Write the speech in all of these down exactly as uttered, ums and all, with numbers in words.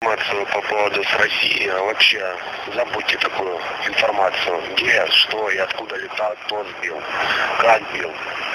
Информацию по поводу с России, а вообще забудьте такую информацию. Где, что и откуда летал, кто сбил, как бил.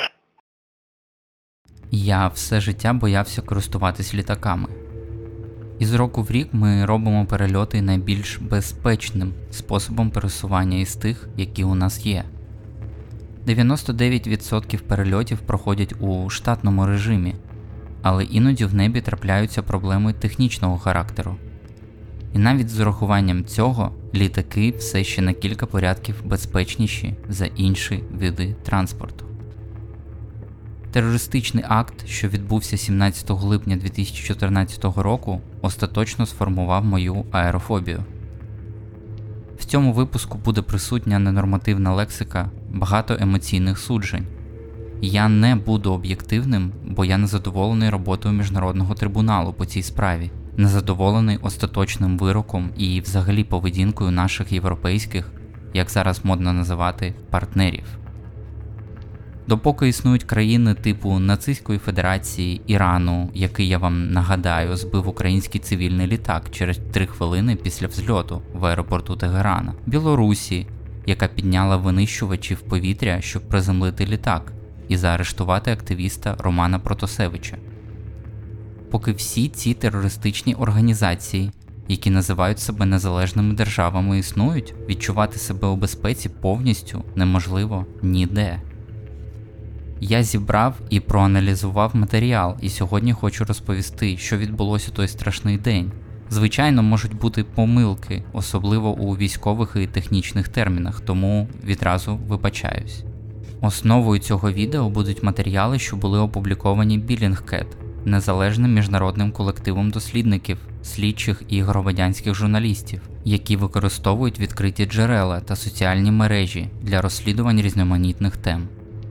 Я все життя боявся користуватись літаками. Із року в рік ми робимо перельоти найбільш безпечним способом пересування із тих, які у нас є. дев'яносто дев'ять відсотків перельотів проходять у штатному режимі, але іноді в небі трапляються проблеми технічного характеру. І навіть з урахуванням цього, літаки все ще на кілька порядків безпечніші за інші види транспорту. Терористичний акт, що відбувся сімнадцятого липня дві тисячі чотирнадцятого року, остаточно сформував мою аерофобію. В цьому випуску буде присутня ненормативна лексика, багато емоційних суджень. Я не буду об'єктивним, бо я незадоволений роботою Міжнародного трибуналу по цій справі, незадоволений остаточним вироком і взагалі поведінкою наших європейських, як зараз модно називати, партнерів. Допоки існують країни типу Нацистської Федерації, Ірану, який, я вам нагадаю, збив український цивільний літак через три хвилини після взльоту в аеропорту Тегерана, Білорусі, яка підняла винищувачі в повітря, щоб приземлити літак і заарештувати активіста Романа Протасевича. Поки всі ці терористичні організації, які називають себе незалежними державами, існують, відчувати себе у безпеці повністю неможливо ніде. Я зібрав і проаналізував матеріал, і сьогодні хочу розповісти, що відбулося той страшний день. Звичайно, можуть бути помилки, особливо у військових і технічних термінах, тому відразу вибачаюсь. Основою цього відео будуть матеріали, що були опубліковані Bellingcat, незалежним міжнародним колективом дослідників, слідчих і громадянських журналістів, які використовують відкриті джерела та соціальні мережі для розслідувань різноманітних тем.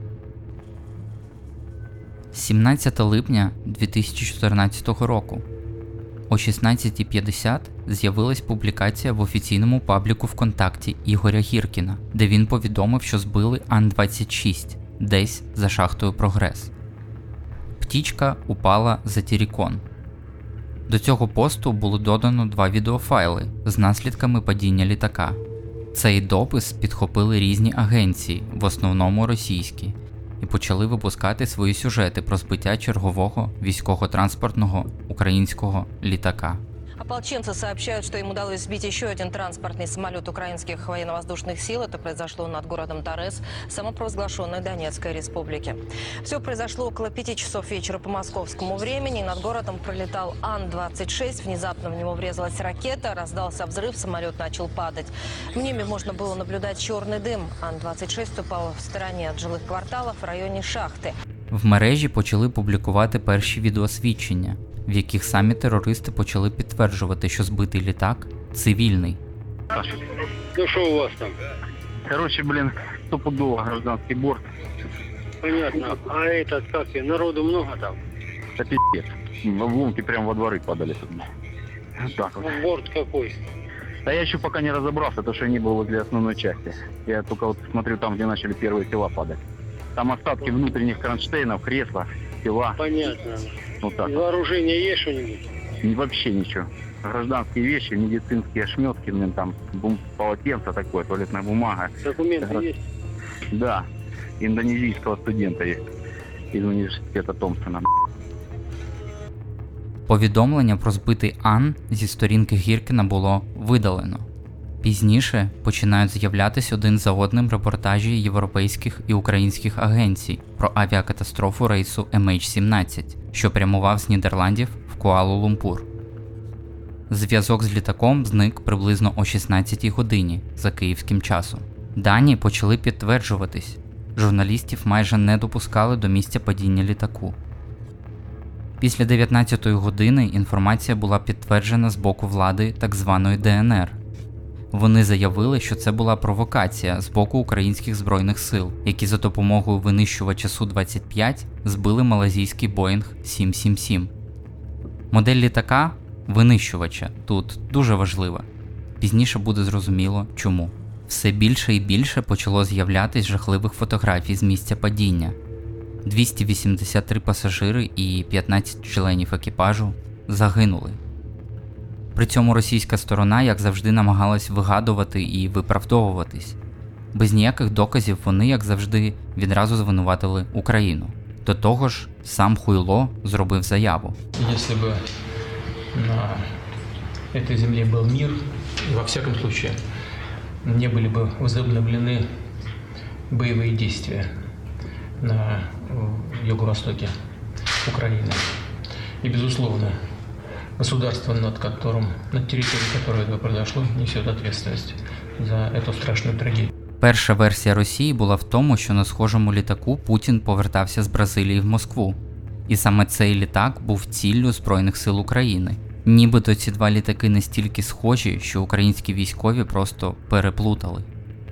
сімнадцятого липня дві тисячі чотирнадцятого року. О шістнадцята п'ятдесят з'явилась публікація в офіційному пабліку ВКонтакті Ігоря Гіркіна, де він повідомив, що збили Ан двадцять шість десь за шахтою Прогрес. Птічка упала за Тірікон. До цього посту було додано два відеофайли з наслідками падіння літака. Цей допис підхопили різні агенції, в основному російські, і почали випускати свої сюжети про збиття чергового військово-транспортного українського літака. Ополченцы сообщают, что им удалось сбить еще один транспортный самолет украинских военно-воздушных сил. Это произошло над городом Торез, самопровозглашенной Донецкой республики. Все произошло около пяти часов вечера по московскому времени. Над городом пролетал Ан двадцать шесть. Внезапно в него врезалась ракета, раздался взрыв, самолет начал падать. В небе можно было наблюдать черный дым. Ан двадцять шесть упал в стороне от жилых кварталов в районе шахты. В мережі почали публікувати перші відеосвідчення, в яких самі терористи почали підтверджувати, що збитий літак цивільний. Ну що у вас там? Короче, блин, стопудово гражданский борт. Понятно. А этот, как и, народу много там? Да пиздец. Обломки прям во дворы падали. Вот так вот. Ну, борт какой? Да я еще пока не разобрался, потому что я не был возле основной части. Я только вот смотрю там, где начали первые тела падать. Там остатки внутренних кронштейнов, кресла, тела. Понятно. Вот так. Из вооружения есть что-нибудь? И вообще ничего. Гражданские вещи, медицинские ошметки, блин, там бум- полотенце такое, туалетная бумага. Документы Гра- есть? Да, индонезийского студента есть из университета Томпсона. Повідомлення про збитий Ан зі сторінки Гіркіна було видалено. Пізніше починають з'являтися один за одним репортажі європейських і українських агенцій про авіакатастрофу рейсу Ем Ейч сімнадцять, що прямував з Нідерландів в Куалу-Лумпур. Зв'язок з літаком зник приблизно о шістнадцятій годині за київським часом. Дані почали підтверджуватись. Журналістів майже не допускали до місця падіння літаку. Після дев'ятнадцятої години інформація була підтверджена з боку влади так званої Де Ен Ер. Вони заявили, що це була провокація з боку українських збройних сил, які за допомогою винищувача Су двадцять п'ять збили малайзійський Боїнг сім сім сім. Модель літака – винищувача тут дуже важлива. Пізніше буде зрозуміло, чому. Все більше і більше почало з'являтись жахливих фотографій з місця падіння. двісті вісімдесят три пасажири і п'ятнадцять членів екіпажу загинули. При цьому російська сторона, як завжди, намагалась вигадувати і виправдовуватись. Без ніяких доказів вони, як завжди, відразу звинуватили Україну. До того ж, сам Хуйло зробив заяву. Якщо б на цій землі був мир, і во всякому случае не були б возобновлені бойові дії на юго-востоке Украины. И, безусловно, государство, над которым, над территорией которой это произошло, несет ответственность за эту страшную трагедию. Перша версія Росії була в тому, що на схожому літаку Путін повертався з Бразилії в Москву. І саме цей літак був ціллю Збройних сил України. Нібито ці два літаки настільки схожі, що українські військові просто переплутали.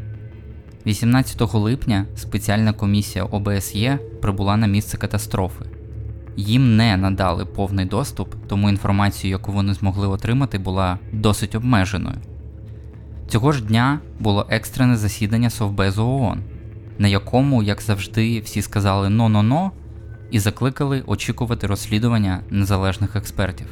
вісімнадцятого липня спеціальна комісія О Б С Є прибула на місце катастрофи. Їм не надали повний доступ, тому інформацію, яку вони змогли отримати, була досить обмеженою. Цього ж дня було екстрене засідання Совбезу О О Н, на якому, як завжди, всі сказали «но-но-но» і закликали очікувати розслідування незалежних експертів.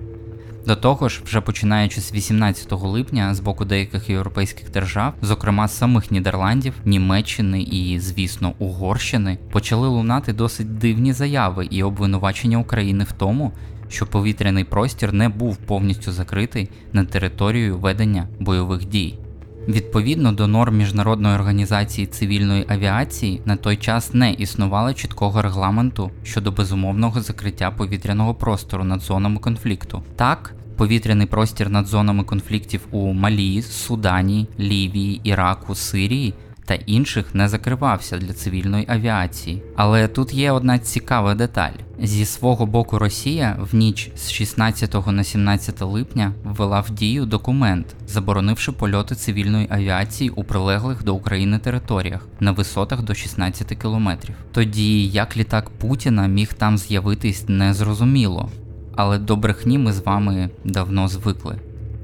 До того ж, вже починаючи з вісімнадцятого липня, з боку деяких європейських держав, зокрема самих Нідерландів, Німеччини і, звісно, Угорщини, почали лунати досить дивні заяви і обвинувачення України в тому, що повітряний простір не був повністю закритий на територію ведення бойових дій. Відповідно до норм Міжнародної організації цивільної авіації, на той час не існувало чіткого регламенту щодо безумовного закриття повітряного простору над зонами конфлікту. Так, повітряний простір над зонами конфліктів у Малі, Судані, Лівії, Іраку, Сирії та інших не закривався для цивільної авіації. Але тут є одна цікава деталь. Зі свого боку Росія в ніч з шістнадцятого на сімнадцяте липня ввела в дію документ, заборонивши польоти цивільної авіації у прилеглих до України територіях на висотах до шістнадцяти кілометрів. Тоді як літак Путіна міг там з'явитись, незрозуміло, але до брехні ми з вами давно звикли.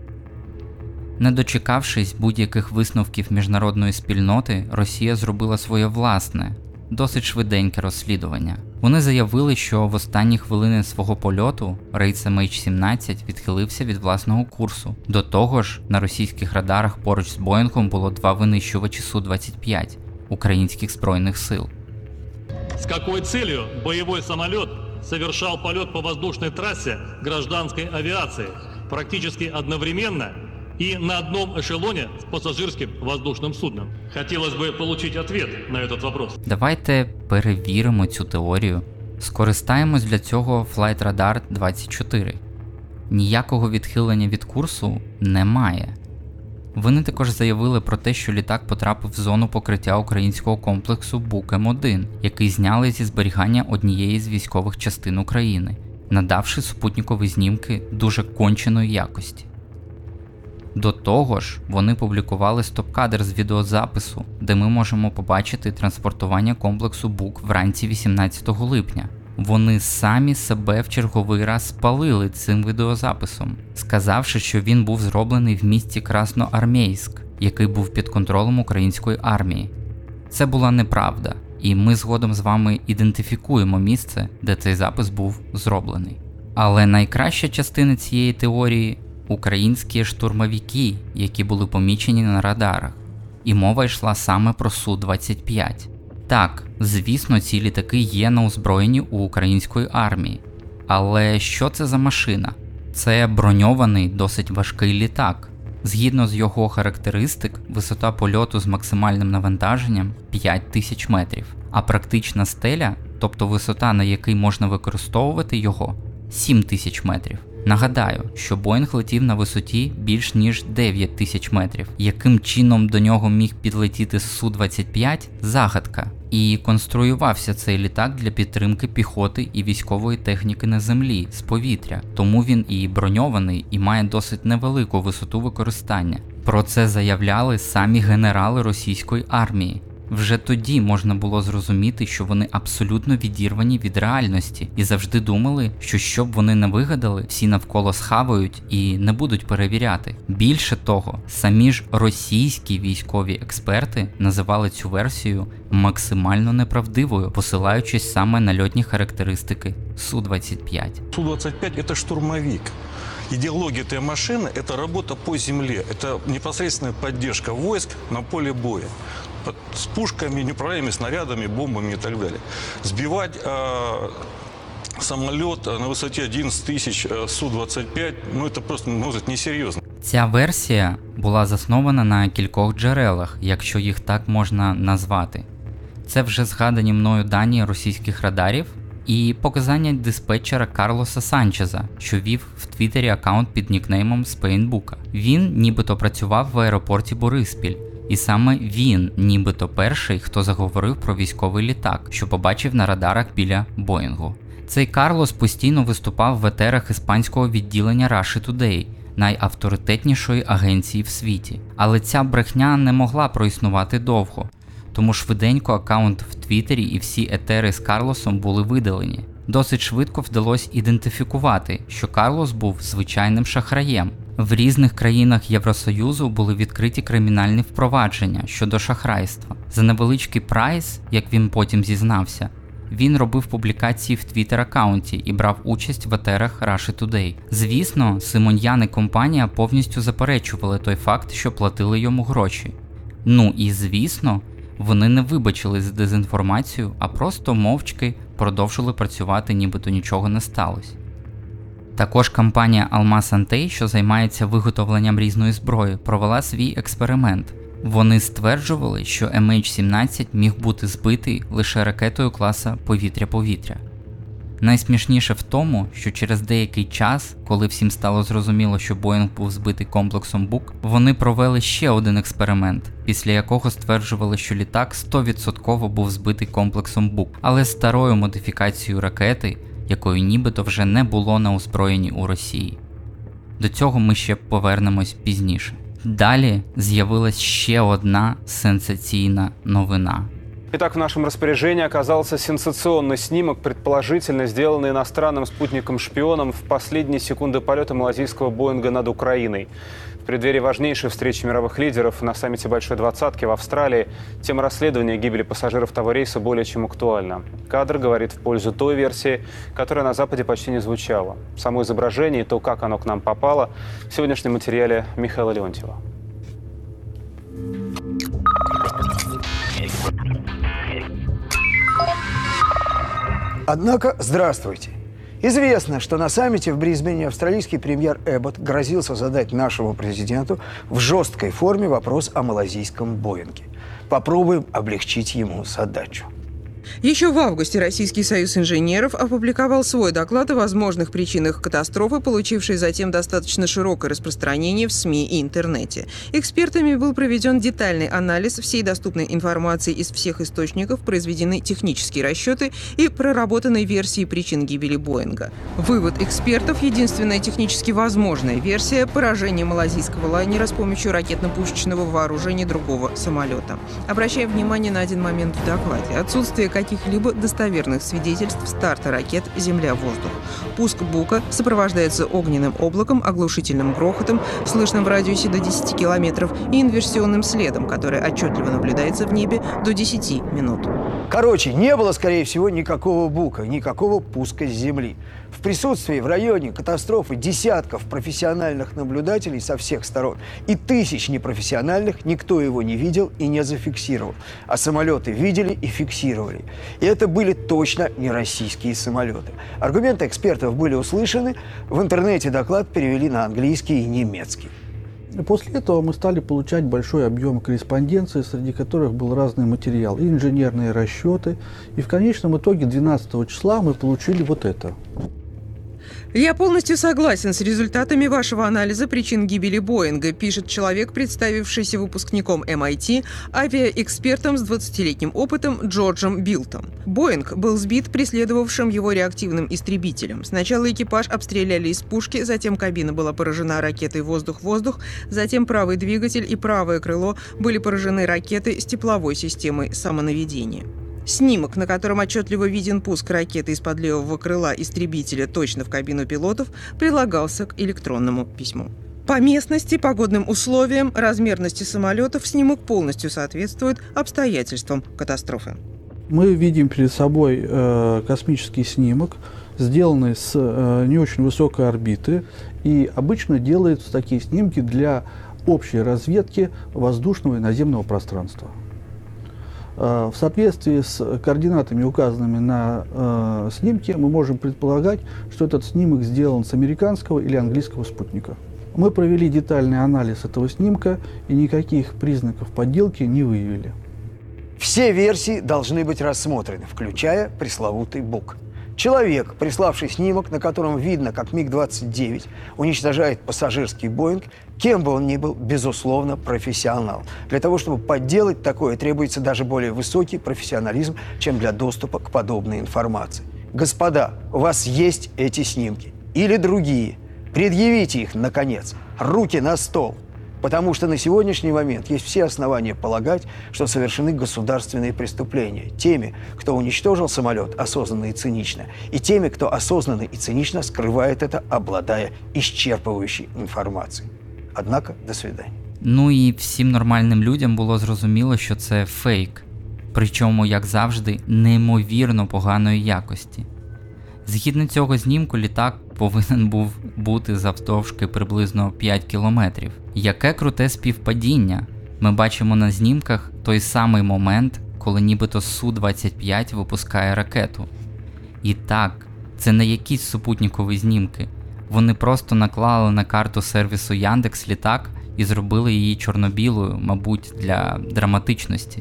Не дочекавшись будь-яких висновків міжнародної спільноти, Росія зробила своє власне, досить швиденьке розслідування. Вони заявили, що в останні хвилини свого польоту рейс Ем Ейч сімнадцять відхилився від власного курсу. До того ж, на російських радарах поруч з Боїнгом було два винищувачі Су двадцять п'ять українських збройних сил. С какой целью боевой самолет совершал полет по воздушной трассе гражданской авиации практически одновременно и на одном эшелоне с пассажирским воздушным судном? Хотелось бы получить ответ на этот вопрос. Давайте перевіримо цю теорію. Скористаємось для цього Flight Radar двадцять чотири. Ніякого відхилення від курсу немає. Вони також заявили про те, що літак потрапив в зону покриття українського комплексу Бук Ем один, який зняли зі зберігання однієї з військових частин України, надавши супутникові знімки дуже конченої якості. До того ж, вони публікували стоп-кадр з відеозапису, де ми можемо побачити транспортування комплексу Бук вранці вісімнадцятого липня. Вони самі себе в черговий раз спалили цим відеозаписом, сказавши, що він був зроблений в місті Красноармійськ, який був під контролем української армії. Це була неправда, і ми згодом з вами ідентифікуємо місце, де цей запис був зроблений. Але найкраща частина цієї теорії – українські штурмовики, які були помічені на радарах. І мова йшла саме про Су двадцять п'ять. Так, звісно, ці літаки є на озброєнні у української армії. Але що це за машина? Це броньований, досить важкий літак. Згідно з його характеристик, висота польоту з максимальним навантаженням – п'ять тисяч метрів, а практична стеля, тобто висота, на якій можна використовувати його – сім тисяч метрів. Нагадаю, що Боїнг летів на висоті більш ніж дев'ять тисяч метрів. Яким чином до нього міг підлетіти Су двадцять п'ять – загадка. І конструювався цей літак для підтримки піхоти і військової техніки на землі, з повітря. Тому він і броньований, і має досить невелику висоту використання. Про це заявляли самі генерали російської армії. Вже тоді можна було зрозуміти, що вони абсолютно відірвані від реальності і завжди думали, що що б вони не вигадали, всі навколо схавають і не будуть перевіряти. Більше того, самі ж російські військові експерти називали цю версію максимально неправдивою, посилаючись саме на льотні характеристики Су двадцять п'ять. Су двадцять п'ять – это штурмовик. идеология этой машины – это работа по земле, это непосредственная поддержка войск на поле боя. С пушками, неуправляемыми снарядами, бомбами и так далее. Сбивать э, самолет на высоте одиннадцать тисяч Су двадцять п'ять, ну это просто, ну, это несерйозно. Ця версія була заснована на кількох джерелах, якщо їх так можна назвати. Це вже згадані мною дані російських радарів і показання диспетчера Карлоса Санчеза, що вів в Твіттері аккаунт під нікнеймом Спейнбука. Він нібито працював в аеропорті Бориспіль. І саме він, нібито перший, хто заговорив про військовий літак, що побачив на радарах біля Боїнгу. Цей Карлос постійно виступав в етерах іспанського відділення Russia Today, найавторитетнішої агенції в світі. Але ця брехня не могла проіснувати довго, тому швиденько аккаунт в Твіттері і всі етери з Карлосом були видалені. Досить швидко вдалося ідентифікувати, що Карлос був звичайним шахраєм. В різних країнах Євросоюзу були відкриті кримінальні впровадження щодо шахрайства. За невеличкий прайс, як він потім зізнався, він робив публікації в Твіттер-аккаунті і брав участь в етерах Russia Today. Звісно, Симоньян і компанія повністю заперечували той факт, що платили йому гроші. Ну і звісно, вони не вибачили за дезінформацію, а просто мовчки продовжили працювати, нібито нічого не сталося. Також компанія Almaz Antey, що займається виготовленням різної зброї, провела свій експеримент. Вони стверджували, що ем ейч сімнадцять міг бути збитий лише ракетою класа повітря-повітря. Найсмішніше в тому, що через деякий час, коли всім стало зрозуміло, що Боїнг був збитий комплексом Бук, вони провели ще один експеримент, після якого стверджували, що літак сто відсотків був збитий комплексом Бук, але старою модифікацією ракети, якої нібито вже не було на озброєнні у Росії. До цього ми ще повернемось пізніше. Далі з'явилась ще одна сенсаційна новина. Итак, в нашем распоряжении оказался сенсационный снимок, предположительно сделанный иностранным спутником-шпионом в последние секунды полета малазийского Боинга над Украиной. В преддверии важнейшей встречи мировых лидеров на саммите Большой Двадцатки в Австралии тема расследования гибели пассажиров того рейса более чем актуальна. Кадр говорит в пользу той версии, которая на Западе почти не звучала. Само изображение и то, как оно к нам попало, в сегодняшнем материале Михаила Леонтьева. Однако, здравствуйте. Известно, что на саммите в Брисбене австралийский премьер Эббот грозился задать нашему президенту в жесткой форме вопрос о малазийском Боинге. Попробуем облегчить ему задачу. Еще в августе Российский союз инженеров опубликовал свой доклад о возможных причинах катастрофы, получившей затем достаточно широкое распространение в СМИ и интернете. Экспертами был проведен детальный анализ всей доступной информации из всех источников, произведены технические расчеты и проработаны версии причин гибели Боинга. Вывод экспертов – единственная технически возможная версия поражения малазийского лайнера с помощью ракетно-пушечного вооружения другого самолета. Обращаем внимание на один момент в докладе. Отсутствие каких-либо достоверных свидетельств старта ракет «Земля-воздух». Пуск Бука сопровождается огненным облаком, оглушительным грохотом, слышным в радиусе до десяти километров, и инверсионным следом, который отчетливо наблюдается в небе до десяти минут. Короче, не было, скорее всего, никакого Бука, никакого пуска с земли. В присутствии в районе катастрофы десятков профессиональных наблюдателей со всех сторон и тысяч непрофессиональных никто его не видел и не зафиксировал. А самолеты видели и фиксировали. И это были точно не российские самолеты. Аргументы экспертов были услышаны. В интернете доклад перевели на английский и немецкий. После этого мы стали получать большой объем корреспонденции, среди которых был разный материал, и инженерные расчеты. И в конечном итоге двенадцатого числа мы получили вот это. Я полностью согласен с результатами вашего анализа причин гибели Боинга, пишет человек, представившийся выпускником эм ай ти, авиаэкспертом с двадцатилетним опытом Джорджем Билтом. Боинг был сбит преследовавшим его реактивным истребителем. Сначала экипаж обстреляли из пушки, затем кабина была поражена ракетой воздух-воздух, затем правый двигатель и правое крыло были поражены ракетой с тепловой системой самонаведения. Снимок, на котором отчетливо виден пуск ракеты из-под левого крыла истребителя точно в кабину пилотов, прилагался к электронному письму. По местности, погодным условиям, размерности самолетов снимок полностью соответствует обстоятельствам катастрофы. Мы видим перед собой э, космический снимок, сделанный с э, не очень высокой орбиты, и обычно делаются такие снимки для общей разведки воздушного и наземного пространства. Э, в соответствии с координатами, указанными на э, снимке, мы можем предполагать, что этот снимок сделан с американского или английского спутника. Мы провели детальный анализ этого снимка и никаких признаков подделки не выявили. Все версии должны быть рассмотрены, включая пресловутый бук. Человек, приславший снимок, на котором видно, как миг двадцать девять уничтожает пассажирский Боинг, кем бы он ни был, безусловно, профессионал. Для того, чтобы подделать такое, требуется даже более высокий профессионализм, чем для доступа к подобной информации. Господа, у вас есть эти снимки. Или другие. Предъявите их, наконец. Руки на стол. Потому что на сегодняшний момент есть все основания полагать, что совершены государственные преступления теми, кто уничтожил самолет осознанно и цинично, и теми, кто осознанно и цинично скрывает это, обладая исчерпывающей інформацією. Однако, до свидання. Ну і всім нормальним людям було зрозуміло, що це фейк. Причому, як завжди, неймовірно поганої якості. Згідно цього знімку, літак повинен був бути завдовжки приблизно п'ять кілометрів. Яке круте співпадіння! Ми бачимо на знімках той самий момент, коли нібито Су двадцять п'ять випускає ракету. І так, це не якісь супутникові знімки. Вони просто наклали на карту сервісу Яндекс літак і зробили її чорно-білою, мабуть, для драматичності.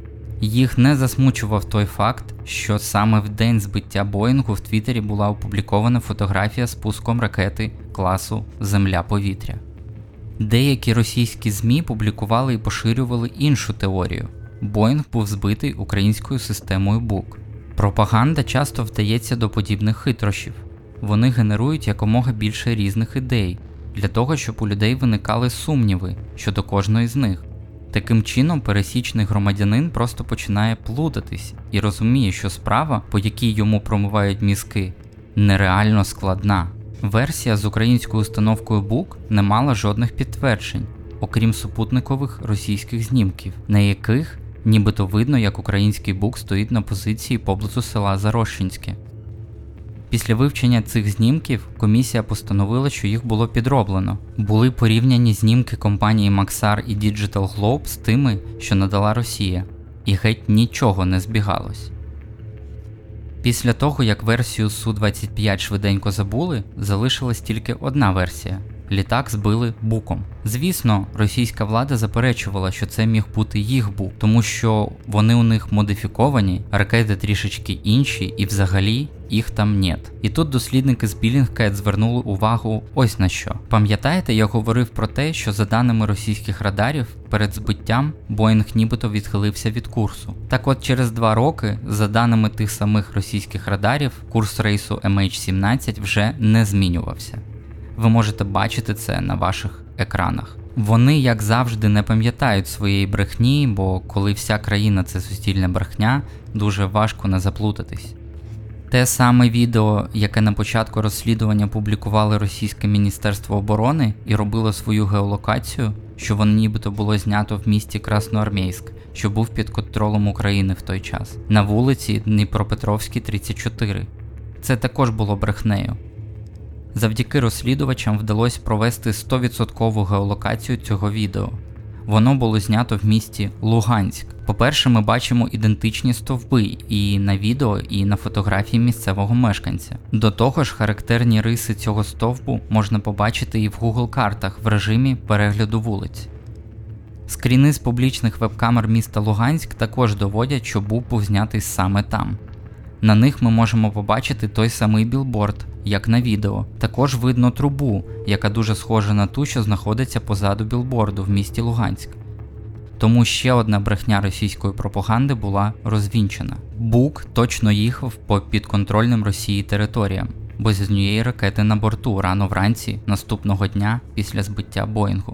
Їх не засмучував той факт, що саме в день збиття Боїнгу в Твіттері була опублікована фотографія з пуском ракети класу «Земля-повітря». Деякі російські ЗМІ публікували і поширювали іншу теорію. Боїнг був збитий українською системою бук. Пропаганда часто вдається до подібних хитрощів. Вони генерують якомога більше різних ідей, для того, щоб у людей виникали сумніви щодо кожної з них. Таким чином, пересічний громадянин просто починає плутатись і розуміє, що справа, по якій йому промивають мізки, нереально складна. Версія з українською установкою бук не мала жодних підтверджень, окрім супутникових російських знімків, на яких нібито видно, як український бук стоїть на позиції поблизу села Зарощинське. Після вивчення цих знімків комісія постановила, що їх було підроблено. Були порівняні знімки компанії Maxar і Digital Globe з тими, що надала Росія, і геть нічого не збігалось. Після того, як версію Су двадцять п'ять швиденько забули, залишилась тільки одна версія – літак збили буком. Звісно, російська влада заперечувала, що це міг бути їх бук, тому що вони у них модифіковані, ракети трішечки інші і взагалі їх там нет. І тут дослідники з Bellingcat звернули увагу ось на що. Пам'ятаєте, я говорив про те, що за даними російських радарів, перед збиттям Боїнг нібито відхилився від курсу. Так от через два роки, за даними тих самих російських радарів, курс рейсу Ем Ейч сімнадцять вже не змінювався. Ви можете бачити це на ваших екранах. Вони, як завжди, не пам'ятають своєї брехні, бо коли вся країна – це суцільна брехня, дуже важко не заплутатись. Те саме відео, яке на початку розслідування публікували Російське Міністерство оборони і робило свою геолокацію, що воно нібито було знято в місті Красноармійськ, що був під контролем України в той час, на вулиці Дніпропетровській, тридцять чотири. Це також було брехнею. Завдяки розслідувачам вдалося провести сто відсотків геолокацію цього відео. Воно було знято в місті Луганськ. По-перше, ми бачимо ідентичні стовби і на відео, і на фотографії місцевого мешканця. До того ж, характерні риси цього стовбу можна побачити і в Google картах в режимі перегляду вулиць. Скріни з публічних веб-камер міста Луганськ також доводять, що бук був знятий саме там. На них ми можемо побачити той самий білборд, як на відео. Також видно трубу, яка дуже схожа на ту, що знаходиться позаду білборду в місті Луганськ. Тому ще одна брехня російської пропаганди була розвінчена. Бук точно їхав по підконтрольним Росії територіям, без однієї ракети на борту рано вранці наступного дня після збиття Боїнгу.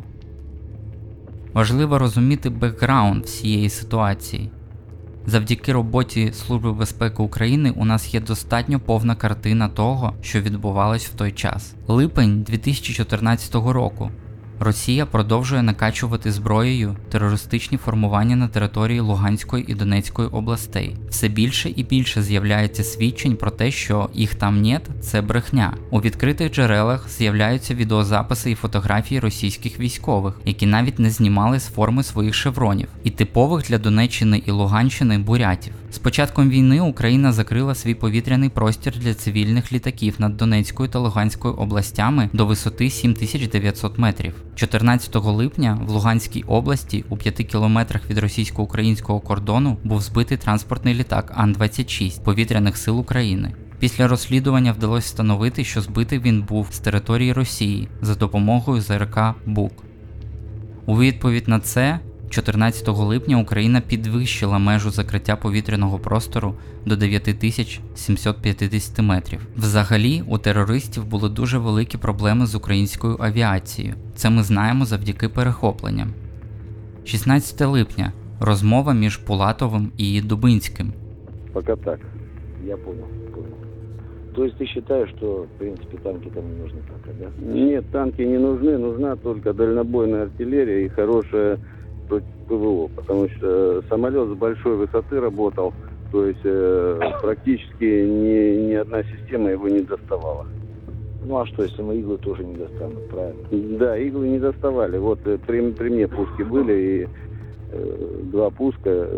Важливо розуміти бекграунд всієї ситуації. Завдяки роботі Служби безпеки України у нас є достатньо повна картина того, що відбувалось в той час. Липень дві тисячі чотирнадцятого року. Росія продовжує накачувати зброєю терористичні формування на території Луганської і Донецької областей. Все більше і більше з'являється свідчень про те, що їх там нет – це брехня. У відкритих джерелах з'являються відеозаписи і фотографії російських військових, які навіть не знімали з форми своїх шевронів, і типових для Донеччини і Луганщини бурятів. З початком війни Україна закрила свій повітряний простір для цивільних літаків над Донецькою та Луганською областями до висоти сім тисяч дев'ятсот метрів. чотирнадцятого липня в Луганській області у п'яти кілометрах від російсько-українського кордону був збитий транспортний літак Ан двадцять шість Повітряних сил України. Після розслідування вдалося встановити, що збитий він був з території Росії за допомогою ЗРК «Бук». У відповідь на це, чотирнадцятого липня Україна підвищила межу закриття повітряного простору до дев'ять тисяч сімсот п'ятдесят метрів. Взагалі, у терористів були дуже великі проблеми з українською авіацією. Це ми знаємо завдяки перехопленням. шістнадцятого липня. Розмова між Пулатовим і Дубинським. Пока так. Я понял, понял. То есть ты считаешь, что, в принципе, танки там не нужны пока, да? Нет, танки не нужны, нужна только дальнобойная артиллерия и хорошая ПВО, потому что самолет с большой высоты работал, то есть э, практически ни, ни одна система его не доставала. Ну а что, если мы иглы тоже не достанут, правильно? Да, иглы не доставали. Вот при, при мне пуски были, и э, два пуска э,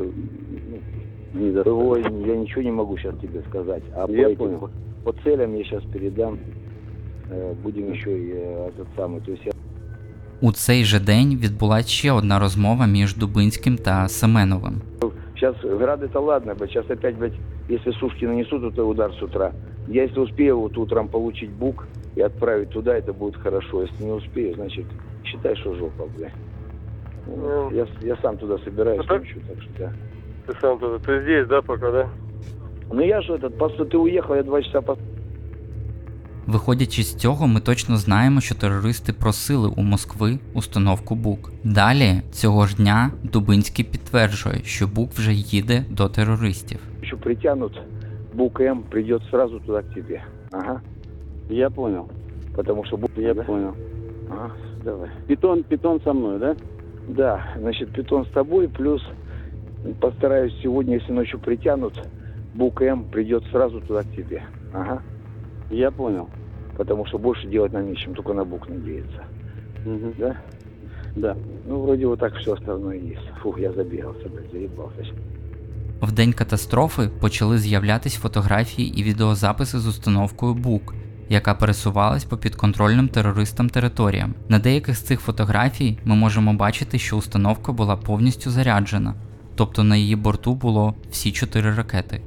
не доставали. ПВО, я ничего не могу сейчас тебе сказать. А я по, этим, понял. по, по целям я сейчас передам, э, будем еще и э, этот самый, то есть я... У цей же день відбулася ще одна розмова між Дубинським та Семеновим. Сейчас грады-то ладно, блядь, сейчас опять, блядь, если сушки нанесут это удар с утра, я если успею вот утром получить бук и отправить туда, это будет хорошо. Если не успею, значит, считай, что жопа, блядь. Ну, я, я сам туда собираюсь, ну, ночью, так что да. Ты сам туда, ты здесь, да, пока, да? Ну я же этот, просто ты уехал, я два часа по... Виходячи з цього, ми точно знаємо, що терористи просили у Москви установку БУК. Далі, цього ж дня, Дубинський підтверджує, що БУК вже їде до терористів. Еще притянут, БУК М придет сразу туда к тебе. Ага. Я понял. Потому что БУК... Я да? понял. Ага, давай. Питон, питон со мной, да? Да, значит, питон с тобой, плюс постараюсь сегодня, если ночью притянут, БУК М придет сразу туда к тебе. Ага. Я понял. Потому что больше делать нам нечем, только на БУК надеяться. Угу. Да? Да. Ну, вроде вот так все остальное есть. Фух, я забегался, блядь, заебался. В день катастрофи почали з'являтись фотографії і відеозаписи з установкою БУК, яка пересувалась по підконтрольним терористам територіям. На деяких з цих фотографій ми можемо бачити, що установка була повністю заряджена, тобто на її борту було всі чотири ракети.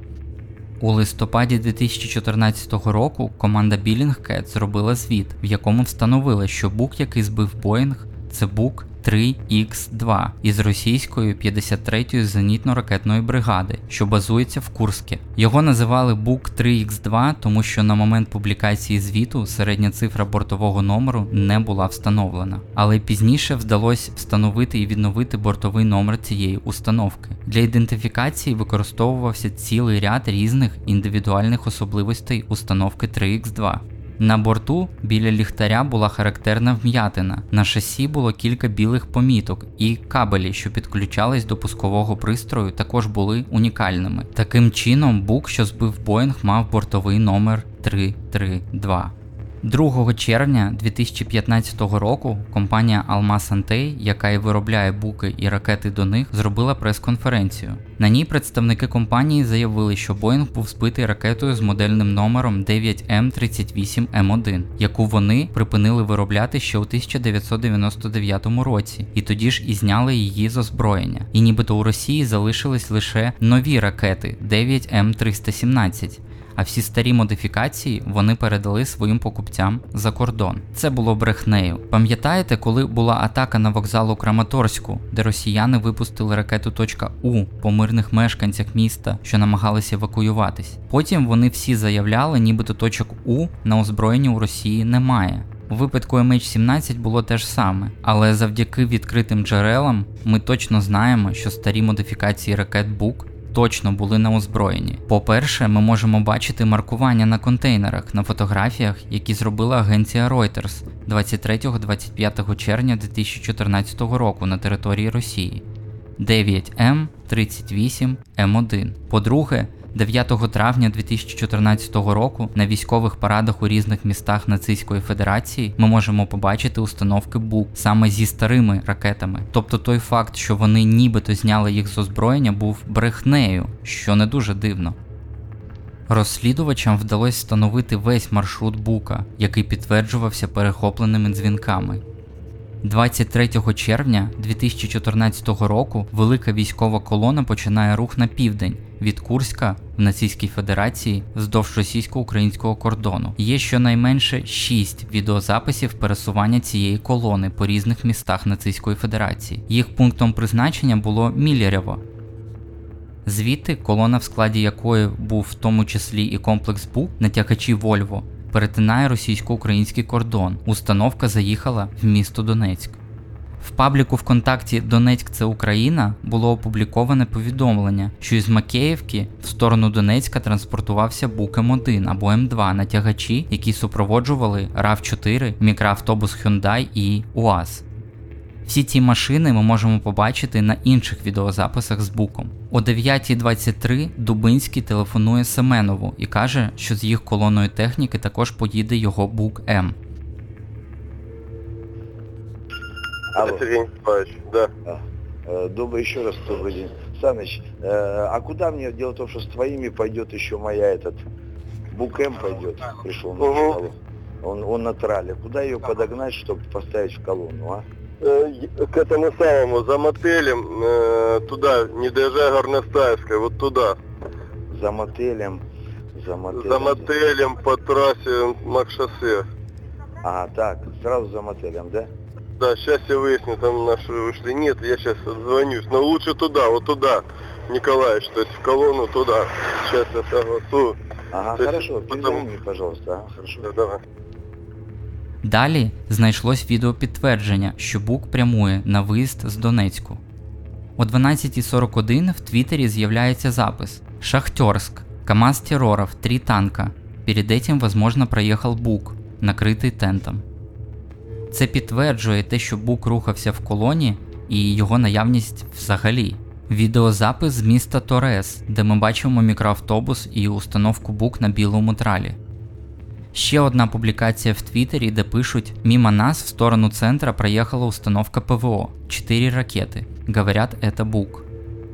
У листопаді дві тисячі чотирнадцятого року команда Bellingcat зробила звіт, в якому встановила, що БУК, який збив Боїнг, це БУК три ікс два із російської п'ятдесят третьої зенітно-ракетної бригади, що базується в Курську. Його називали БУК три ікс два, тому що на момент публікації звіту середня цифра бортового номеру не була встановлена. Але пізніше вдалося встановити і відновити бортовий номер цієї установки. Для ідентифікації використовувався цілий ряд різних індивідуальних особливостей установки три ікс два. На борту біля ліхтаря була характерна вм'ятина, на шасі було кілька білих поміток, і кабелі, що підключались до пускового пристрою, також були унікальними. Таким чином, БУК, що збив Боїнг, мав бортовий номер три три два. другого червня дві тисячі п'ятнадцятого року компанія Алмаз Антей, яка і виробляє буки і ракети до них, зробила прес-конференцію. На ній представники компанії заявили, що Боїнг був збитий ракетою з модельним номером дев'ять ем тридцять вісім ем один, яку вони припинили виробляти ще у тисяча дев'ятсот дев'яносто дев'ятому році, і тоді ж і зняли її з озброєння. І нібито у Росії залишились лише нові ракети дев'ять ем триста сімнадцять. А всі старі модифікації вони передали своїм покупцям за кордон. Це було брехнею. Пам'ятаєте, коли була атака на вокзал у Краматорську, де росіяни випустили ракету «У» по мирних мешканцях міста, що намагалися евакуюватись? Потім вони всі заявляли, нібито точок «У» на озброєнні у Росії немає. У випадку ем ейч сімнадцять було те ж саме, але завдяки відкритим джерелам ми точно знаємо, що старі модифікації ракет «Бук» точно були на озброєнні. По-перше, ми можемо бачити маркування на контейнерах на фотографіях, які зробила агенція Reuters, двадцять третього - двадцять п'ятого червня дві тисячі чотирнадцятого року на території Росії, дев'ять М тридцять вісім М один. По-друге, дев'ятого травня дві тисячі чотирнадцятого року на військових парадах у різних містах Нацистської Федерації ми можемо побачити установки БУК саме зі старими ракетами. Тобто той факт, що вони нібито зняли їх з озброєння, був брехнею, що не дуже дивно. Розслідувачам вдалося встановити весь маршрут БУКа, який підтверджувався перехопленими дзвінками. двадцять третього червня дві тисячі чотирнадцятого року велика військова колона починає рух на південь від Курська в Нацистській Федерації вздовж російсько-українського кордону. Є щонайменше шість відеозаписів пересування цієї колони по різних містах Нацистської Федерації. Їх пунктом призначення було Міллєрово. Звідти колона, в складі якої був в тому числі і комплекс БУК на тягачі Вольво, перетинає російсько-український кордон. Установка заїхала в місто Донецьк. В пабліку ВКонтакті «Донецьк – це Україна» було опубліковане повідомлення, що із Макеївки в сторону Донецька транспортувався БУК М один або М два на тягачі, які супроводжували рав чотири, мікроавтобус Hyundai і УАЗ. Всі ці машини ми можемо побачити на інших відеозаписах з БУКом. О дев'ятій двадцять три Дубинський телефонує Семенову і каже, що з їх колоною техніки також поїде його БУК М. Алло. Сергей Николаевич, да. Добрый, еще раз добрый день. Саныч, а куда мне? Дело в том, что с твоими пойдет еще моя этот БУК М пойдет, пришел на угу. он, он на трале. Куда ее подогнать, чтобы поставить в колонну, а? К этому самому, за мотелем, э, туда, не доезжая Горностаевской, вот туда. За мотелем, за мотелем. За мотелем по трассе Макшоссе. А, так, сразу за мотелем, да? Да, сейчас я выясню, там наши вышли. Нет, я сейчас отзвонюсь. Но лучше туда, вот туда, Николаевич, то есть в колонну туда. Сейчас я согласую. Ага, то хорошо, есть, перезвони потом... мне, пожалуйста, ага, хорошо. Да, давай. Далі знайшлось відеопідтвердження, що БУК прямує на виїзд з Донецьку. О дванадцятій сорок один в Твіттері з'являється запис «Шахтерск. КамАЗ терроров, три танка. Перед этим, возможно, проїхав БУК, накритий тентом». Це підтверджує те, що БУК рухався в колоні і його наявність взагалі. Відеозапис з міста Торес, де ми бачимо мікроавтобус і установку БУК на білому тралі. Ще одна публікація в Твіттері, де пишуть «Мимо нас в сторону центра проїхала установка ПВО, чотири ракети. Говорять, це БУК».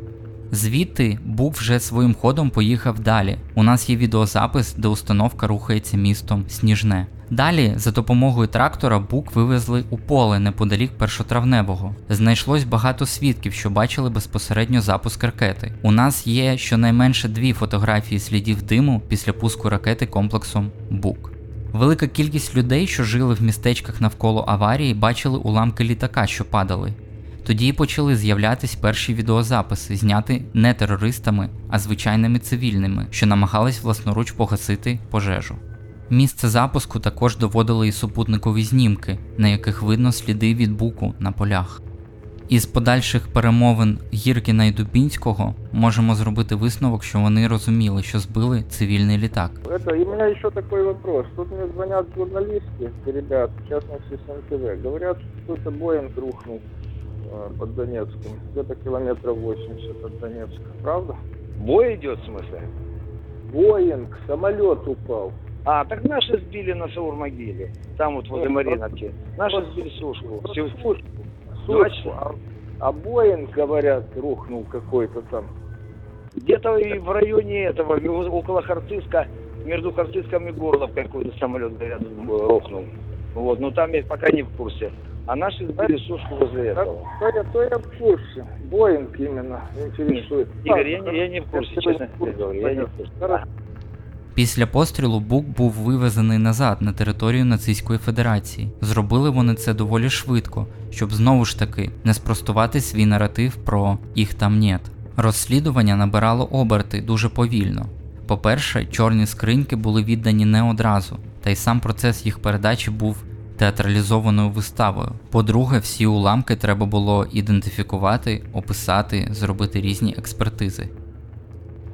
Звідти БУК вже своїм ходом поїхав далі. У нас є відеозапис, де установка рухається містом Сніжне. Далі, за допомогою трактора, БУК вивезли у поле неподалік Першотравневого. Знайшлось багато свідків, що бачили безпосередньо запуск ракети. У нас є щонайменше дві фотографії слідів диму після пуску ракети комплексом БУК. Велика кількість людей, що жили в містечках навколо аварії, бачили уламки літака, що падали. Тоді і почали з'являтись перші відеозаписи, зняті не терористами, а звичайними цивільними, що намагались власноруч погасити пожежу. Місце запуску також доводили і супутникові знімки, на яких видно сліди від БУКу на полях. Із подальших перемовин Гіркіна і Дубінського можемо зробити висновок, що вони розуміли, що збили цивільний літак. Это, и у меня еще такой вопрос. Тут мне звонят журналисты, ребят, в частности с эн тэ вэ. Говорят, что это Боинг рухнул э, под Донецком, где-то километров восемьдесят от Донецка. Правда? Бой идет, в смысле? Боинг, самолет упал. А, так наши сбили на Саур-могиле, там вот возле Мариновки. Наши сбили сушку. Сушку, сушку. А, а Боинг, говорят, рухнул какой-то там. Где-то и в районе этого, около Харциска, между Харциском и Горловкой какой-то самолет, говорят, рухнул. Вот, но там я пока не в курсе. А наши сбили сушку возле этого. То я, то я в курсе. Боинг именно интересует. Игорь, я не, я не в курсе, честно говоря, я не в курсе. Після пострілу БУК був вивезений назад на територію Нацистської Федерації. Зробили вони це доволі швидко, щоб знову ж таки не спростувати свій наратив про «їх там нет». Розслідування набирало оберти дуже повільно. По-перше, чорні скриньки були віддані не одразу, та й сам процес їх передачі був театралізованою виставою. По-друге, всі уламки треба було ідентифікувати, описати, зробити різні експертизи.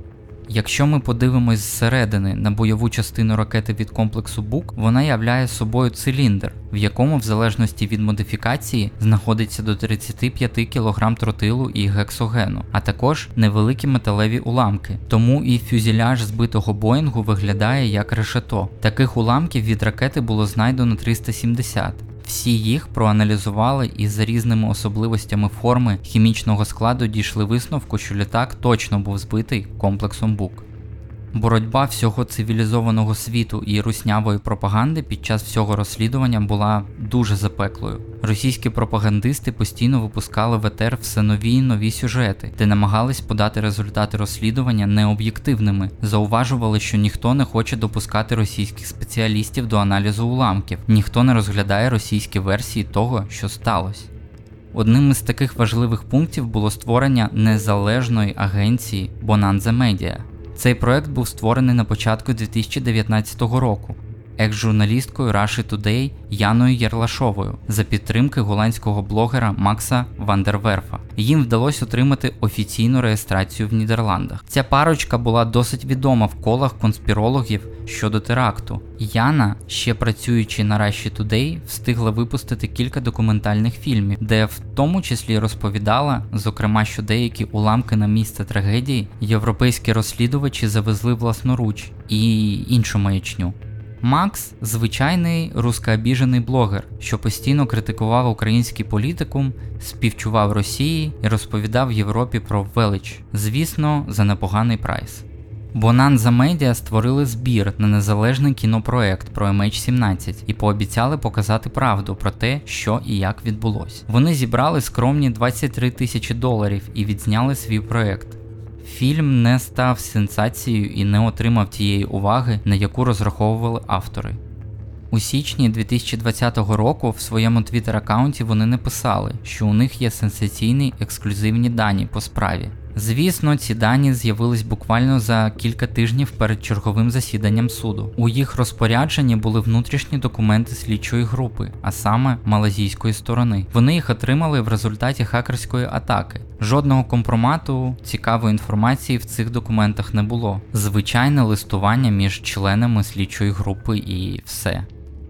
Якщо ми подивимось зсередини на бойову частину ракети від комплексу Бук, вона являє собою циліндр, в якому в залежності від модифікації знаходиться до тридцять п'ять кілограм тротилу і гексогену, а також невеликі металеві уламки. Тому і фюзеляж збитого Боїнгу виглядає як решето. Таких уламків від ракети було знайдено триста сімдесят. Всі їх проаналізували і за різними особливостями форми хімічного складу дійшли висновку, що літак точно був збитий комплексом Бук. Боротьба всього цивілізованого світу і руснявої пропаганди під час всього розслідування була дуже запеклою. Російські пропагандисти постійно випускали в етер все нові й нові сюжети, де намагались подати результати розслідування необ'єктивними, зауважували, що ніхто не хоче допускати російських спеціалістів до аналізу уламків, ніхто не розглядає російські версії того, що сталося. Одним із таких важливих пунктів було створення незалежної агенції Bonanza Media. Цей проект був створений на початку дві тисячі дев'ятнадцятого року екс-журналісткою Russia Today Яною Єрлашовою за підтримки голландського блогера Макса Вандерверфа. Їм вдалося отримати офіційну реєстрацію в Нідерландах. Ця парочка була досить відома в колах конспірологів щодо теракту. Яна, ще працюючи на Russia Today, встигла випустити кілька документальних фільмів, де в тому числі розповідала, зокрема, що деякі уламки на місце трагедії європейські розслідувачі завезли власноруч і іншу маячню. Макс – звичайний рускообіжений блогер, що постійно критикував український політикум, співчував Росії і розповідав Європі про велич, звісно, за непоганий прайс. Bonanza Media створили збір на незалежний кінопроект про ем ейч сімнадцять і пообіцяли показати правду про те, що і як відбулось. Вони зібрали скромні двадцять три тисячі доларів і відзняли свій проект. Фільм не став сенсацією і не отримав тієї уваги, на яку розраховували автори. У січні дві тисячі двадцятого року в своєму твіттер-аккаунті вони написали, що у них є сенсаційні ексклюзивні дані по справі. Звісно, ці дані з'явились буквально за кілька тижнів перед черговим засіданням суду. У їх розпорядженні були внутрішні документи слідчої групи, а саме малазійської сторони. Вони їх отримали в результаті хакерської атаки. Жодного компромату, цікавої інформації в цих документах не було. Звичайне листування між членами слідчої групи і все.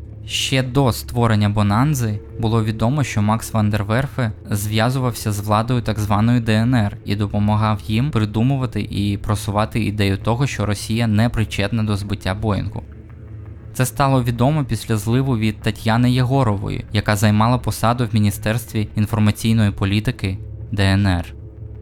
Ще до створення Бонанзи було відомо, що Макс Вандерверфе зв'язувався з владою так званої де ен ер і допомагав їм придумувати і просувати ідею того, що Росія не причетна до збиття Боїнгу. Це стало відомо після зливу від Тетяни Єгорової, яка займала посаду в Міністерстві інформаційної політики де ен ер.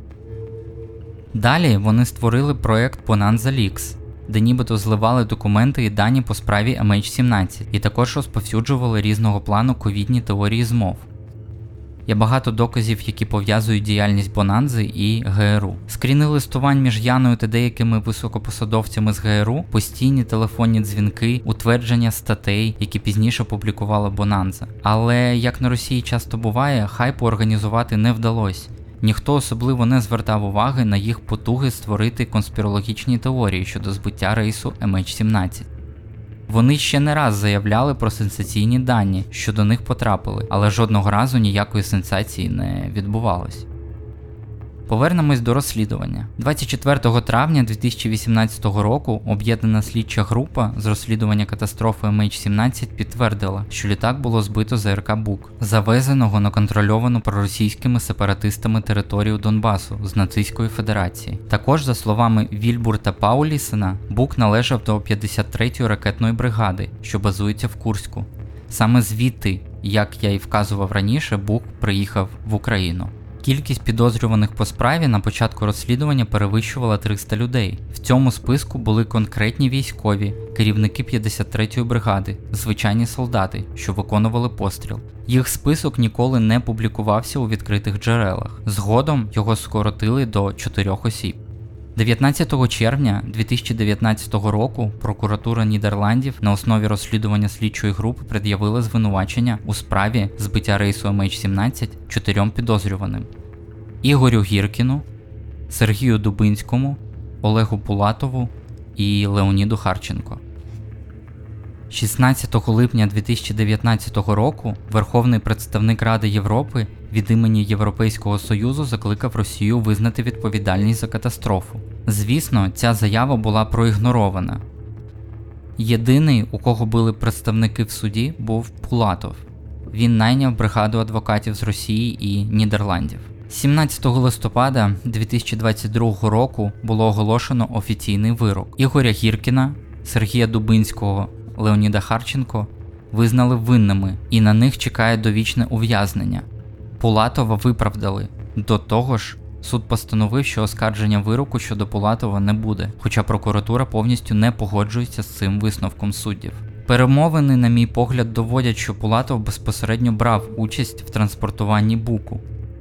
Далі вони створили проект Bonanza Leaks, де нібито зливали документи і дані по справі ем ейч сімнадцять, і також розповсюджували різного плану ковідні теорії змов. Є багато доказів, які пов'язують діяльність Бонанзи і ге ер у. Скріни листувань між Яною та деякими високопосадовцями з ге ер у, постійні телефонні дзвінки, утвердження статей, які пізніше публікувала Бонанза. Але, як на Росії часто буває, хайпу організувати не вдалося. Ніхто особливо не звертав уваги на їх потуги створити конспірологічні теорії щодо збиття рейсу ем ейч сімнадцять. Вони ще не раз заявляли про сенсаційні дані, що до них потрапили, але жодного разу ніякої сенсації не відбувалось. Повернемось до розслідування. двадцять четвертого травня дві тисячі вісімнадцятого року об'єднана слідча група з розслідування катастрофи ем ейч сімнадцять підтвердила, що літак було збито з АРК Бук, завезеного на контрольовану проросійськими сепаратистами територію Донбасу з Нацистської Федерації. Також, за словами Вільбурта Паулісена, Бук належав до п'ятдесят третьої ракетної бригади, що базується в Курську. Саме звідти, як я і вказував раніше, Бук приїхав в Україну. Кількість підозрюваних по справі на початку розслідування перевищувала триста людей. В цьому списку були конкретні військові, керівники п'ятдесят третьої бригади, звичайні солдати, що виконували постріл. Їх список ніколи не публікувався у відкритих джерелах. Згодом його скоротили до чотирьох осіб. дев'ятнадцятого червня дві тисячі дев'ятнадцятого року прокуратура Нідерландів на основі розслідування слідчої групи пред'явила звинувачення у справі збиття рейсу ем ейч сімнадцять чотирьом підозрюваним: Ігорю Гіркіну, Сергію Дубинському, Олегу Пулатову і Леоніду Харченко. шістнадцятого липня дві тисячі дев'ятнадцятого року Верховний представник Ради Європи від імені Європейського Союзу закликав Росію визнати відповідальність за катастрофу. Звісно, ця заява була проігнорована. Єдиний, у кого були представники в суді, був Пулатов. Він найняв бригаду адвокатів з Росії і Нідерландів. сімнадцятого листопада дві тисячі двадцять другого року було оголошено офіційний вирок. Ігоря Гіркіна, Сергія Дубинського, Леоніда Харченко визнали винними і на них чекає довічне ув'язнення. Пулатова виправдали. До того ж, суд постановив, що оскарження вироку щодо Пулатова не буде, хоча прокуратура повністю не погоджується з цим висновком суддів. Перемовини, на мій погляд, доводять, що Пулатов безпосередньо брав участь в транспортуванні буку.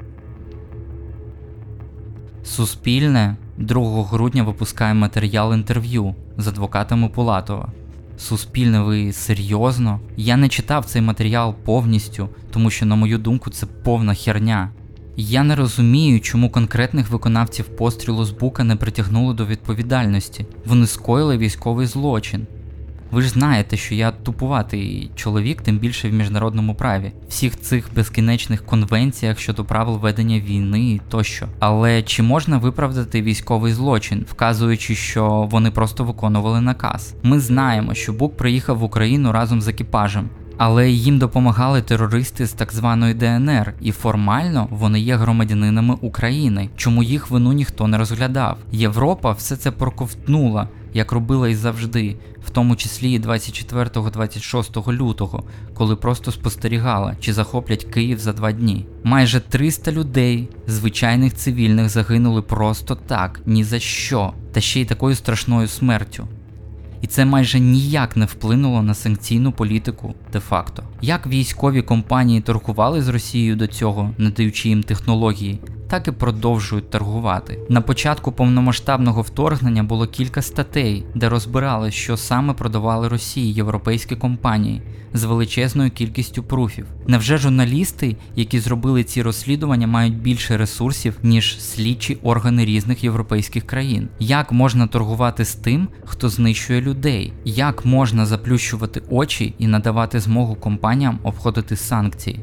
Суспільне другого грудня випускає матеріал інтерв'ю з адвокатами Пулатова. Суспільне, ви серйозно? Я не читав цей матеріал повністю, тому що, на мою думку, це повна херня. Я не розумію, чому конкретних виконавців пострілу з бука не притягнули до відповідальності. Вони скоїли військовий злочин. Ви ж знаєте, що я тупуватий чоловік, тим більше в міжнародному праві. Всіх цих безкінечних конвенціях щодо правил ведення війни тощо. Але чи можна виправдати військовий злочин, вказуючи, що вони просто виконували наказ? Ми знаємо, що Бук приїхав в Україну разом з екіпажем. Але їм допомагали терористи з так званої Де Ен Ер, і формально вони є громадянинами України, чому їх вину ніхто не розглядав. Європа все це проковтнула, як робила і завжди, в тому числі і двадцять четвертого - двадцять шостого лютого, коли просто спостерігала, чи захоплять Київ за два дні. Майже триста людей, звичайних цивільних, загинули просто так, ні за що, та ще й такою страшною смертю. І це майже ніяк не вплинуло на санкційну політику де-факто. Як військові компанії торгували з Росією до цього, не даючи їм технології, так і продовжують торгувати. На початку повномасштабного вторгнення було кілька статей, де розбирали, що саме продавали Росії європейські компанії з величезною кількістю пруфів. Невже журналісти, які зробили ці розслідування, мають більше ресурсів, ніж слідчі органи різних європейських країн? Як можна торгувати з тим, хто знищує людей? Як можна заплющувати очі і надавати змогу компаніям обходити санкції?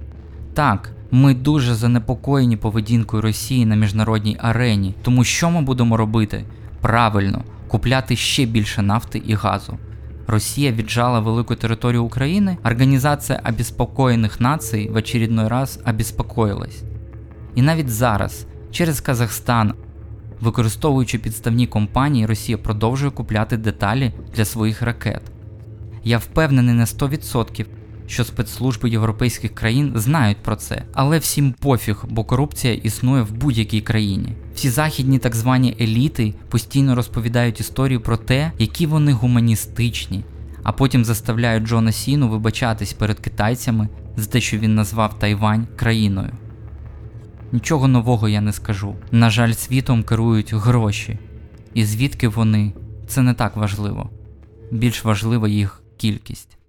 Так, ми дуже занепокоєні поведінкою Росії на міжнародній арені, тому що ми будемо робити? Правильно, купляти ще більше нафти і газу. Росія віджала велику територію України, Організація обеспокоєних націй в очередной раз обеспокоїлась. І навіть зараз, через Казахстан, використовуючи підставні компанії, Росія продовжує купляти деталі для своїх ракет. Я впевнений на сто відсотків, що спецслужби європейських країн знають про це, але всім пофіг, бо корупція існує в будь-якій країні. Всі західні так звані еліти постійно розповідають історію про те, які вони гуманістичні, а потім заставляють Джона Сіну вибачатись перед китайцями за те, що він назвав Тайвань країною. Нічого нового я не скажу. На жаль, світом керують гроші. І звідки вони – це не так важливо. Більш важлива їх кількість.